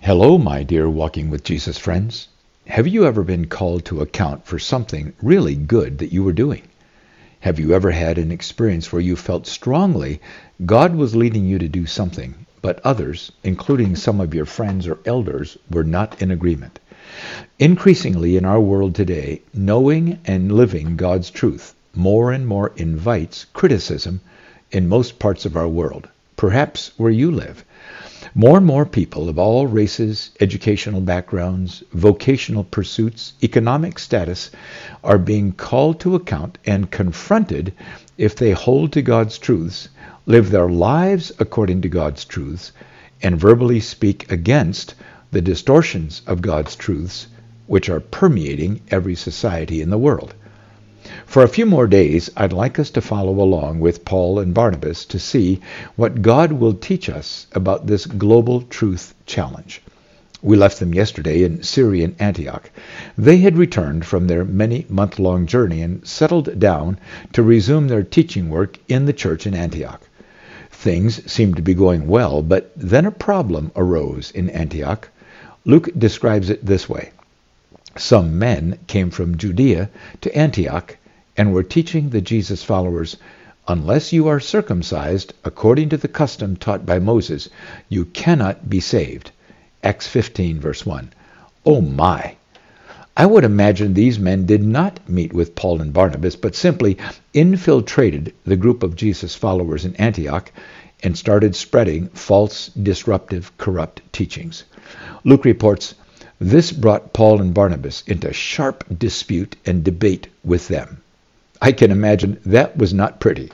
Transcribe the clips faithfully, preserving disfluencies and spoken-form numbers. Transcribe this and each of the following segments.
Hello, my dear Walking with Jesus friends. Have you ever been called to account for something really good that you were doing? Have you ever had an experience where you felt strongly God was leading you to do something, but others, including some of your friends or elders, were not in agreement? Increasingly in our world today, knowing and living God's truth more and more invites criticism in most parts of our world, perhaps where you live. More and more people of all races, educational backgrounds, vocational pursuits, economic status are being called to account and confronted if they hold to God's truths, live their lives according to God's truths, and verbally speak against the distortions of God's truths which are permeating every society in the world. For a few more days, I'd like us to follow along with Paul and Barnabas to see what God will teach us about this global truth challenge. We left them yesterday in Syrian Antioch. They had returned from their many-month-long journey and settled down to resume their teaching work in the church in Antioch. Things seemed to be going well, but then a problem arose in Antioch. Luke describes it this way. Some men came from Judea to Antioch and were teaching the Jesus followers, unless you are circumcised according to the custom taught by Moses, you cannot be saved. Acts fifteen, verse one. Oh my! I would imagine these men did not meet with Paul and Barnabas, but simply infiltrated the group of Jesus followers in Antioch and started spreading false, disruptive, corrupt teachings. Luke reports, this brought Paul and Barnabas into sharp dispute and debate with them. I can imagine that was not pretty.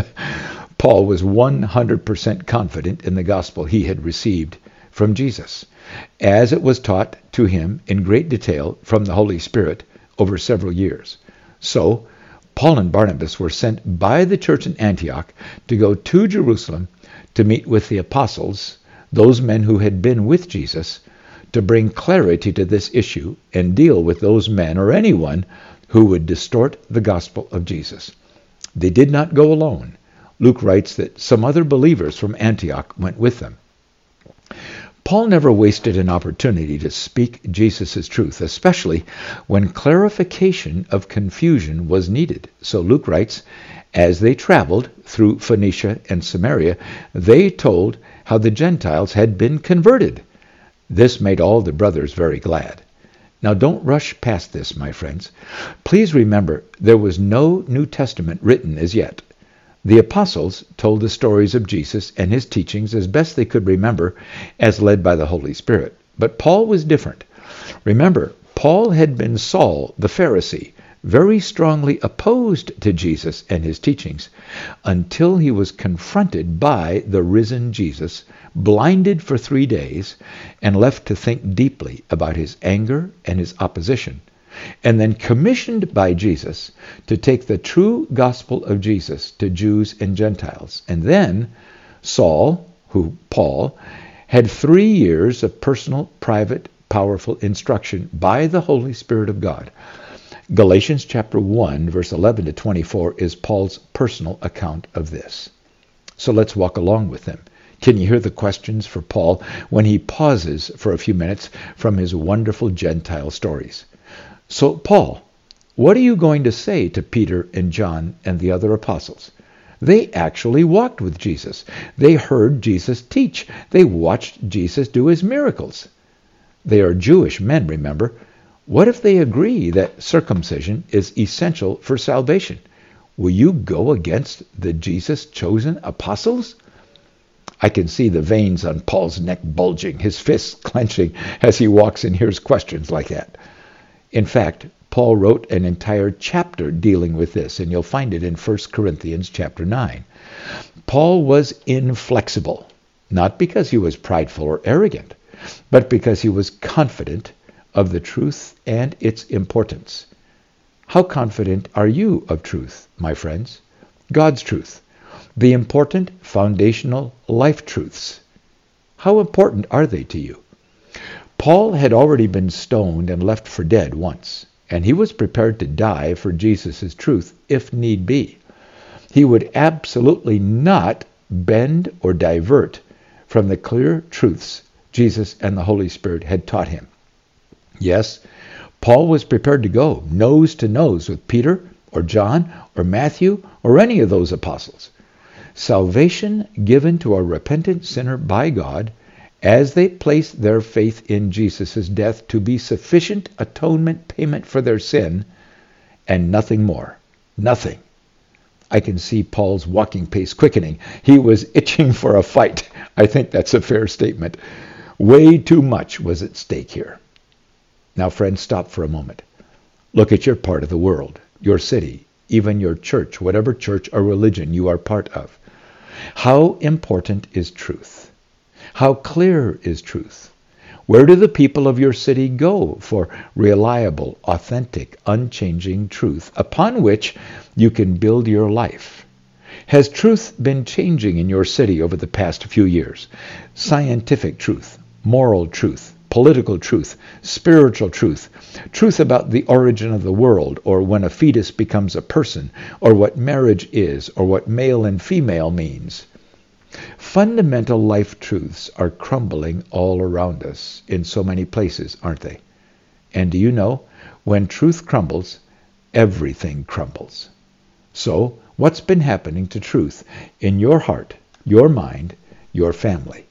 Paul was one hundred percent confident in the gospel he had received from Jesus, as it was taught to him in great detail from the Holy Spirit over several years. So, Paul and Barnabas were sent by the church in Antioch to go to Jerusalem to meet with the apostles, those men who had been with Jesus, to bring clarity to this issue and deal with those men or anyone who would distort the gospel of Jesus. They did not go alone. Luke writes that some other believers from Antioch went with them. Paul never wasted an opportunity to speak Jesus' truth, especially when clarification of confusion was needed. So Luke writes, as they traveled through Phoenicia and Samaria, they told how the Gentiles had been converted. This made all the brothers very glad. Now don't rush past this, my friends. Please remember, there was no New Testament written as yet. The apostles told the stories of Jesus and his teachings as best they could remember, as led by the Holy Spirit. But Paul was different. Remember, Paul had been Saul the Pharisee, very strongly opposed to Jesus and his teachings, until he was confronted by the risen Jesus, blinded for three days, and left to think deeply about his anger and his opposition, and then commissioned by Jesus to take the true gospel of Jesus to Jews and Gentiles. And then Saul, who Paul, had three years of personal, private, powerful instruction by the Holy Spirit of God. Galatians chapter one, verse eleven to twenty-four is Paul's personal account of this. So let's walk along with them. Can you hear the questions for Paul when he pauses for a few minutes from his wonderful Gentile stories? So, Paul, what are you going to say to Peter and John and the other apostles? They actually walked with Jesus. They heard Jesus teach. They watched Jesus do his miracles. They are Jewish men, remember. What if they agree that circumcision is essential for salvation? Will you go against the Jesus-chosen apostles? I can see the veins on Paul's neck bulging, his fists clenching as he walks and hears questions like that. In fact, Paul wrote an entire chapter dealing with this, and you'll find it in First Corinthians chapter nine. Paul was inflexible, not because he was prideful or arrogant, but because he was confident of the truth and its importance. How confident are you of truth, my friends? God's truth. The important foundational life truths. How important are they to you? Paul had already been stoned and left for dead once, and he was prepared to die for Jesus' truth if need be. He would absolutely not bend or divert from the clear truths Jesus and the Holy Spirit had taught him. Yes, Paul was prepared to go nose to nose with Peter or John or Matthew or any of those apostles. Salvation given to a repentant sinner by God as they place their faith in Jesus' death to be sufficient atonement payment for their sin and nothing more. Nothing. I can see Paul's walking pace quickening. He was itching for a fight. I think that's a fair statement. Way too much was at stake here. Now, friends, stop for a moment. Look at your part of the world, your city, even your church, whatever church or religion you are part of. How important is truth? How clear is truth? Where do the people of your city go for reliable, authentic, unchanging truth upon which you can build your life? Has truth been changing in your city over the past few years? Scientific truth, moral truth, political truth, spiritual truth, truth about the origin of the world, or when a fetus becomes a person, or what marriage is, or what male and female means. Fundamental life truths are crumbling all around us in so many places, aren't they? And do you know, when truth crumbles, everything crumbles. So, what's been happening to truth in your heart, your mind, your family?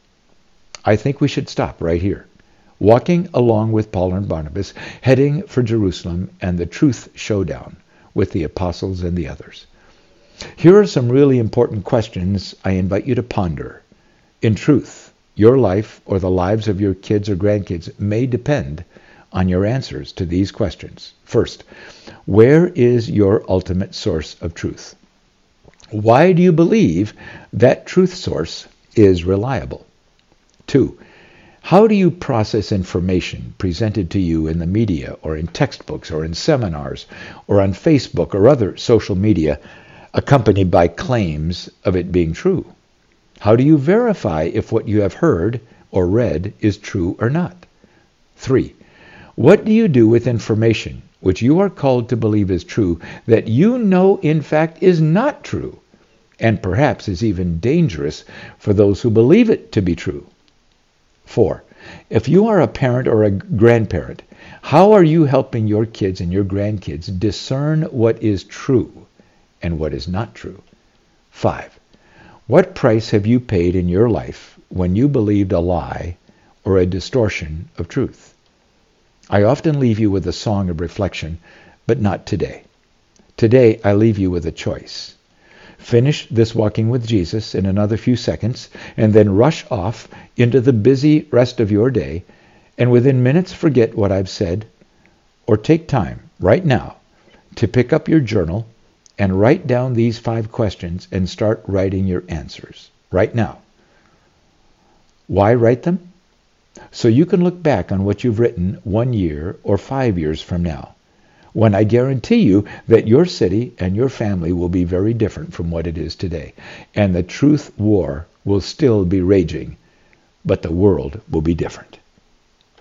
I think we should stop right here. Walking along with Paul and Barnabas, heading for Jerusalem and the truth showdown with the apostles and the others. Here are some really important questions I invite you to ponder. In truth, your life or the lives of your kids or grandkids may depend on your answers to these questions. First, where is your ultimate source of truth? Why do you believe that truth source is reliable? Two, how do you process information presented to you in the media or in textbooks or in seminars or on Facebook or other social media accompanied by claims of it being true? How do you verify if what you have heard or read is true or not? Three, what do you do with information which you are called to believe is true that you know in fact is not true and perhaps is even dangerous for those who believe it to be true? Four, if you are a parent or a grandparent, how are you helping your kids and your grandkids discern what is true and what is not true? Five, what price have you paid in your life when you believed a lie or a distortion of truth? I often leave you with a song of reflection, but not today. Today, I leave you with a choice. Finish this walking with Jesus in another few seconds, and then rush off into the busy rest of your day, and within minutes forget what I've said, or take time right now to pick up your journal and write down these five questions and start writing your answers right now. Why write them? So you can look back on what you've written one year or five years from now, when I guarantee you that your city and your family will be very different from what it is today, and the truth war will still be raging, but the world will be different.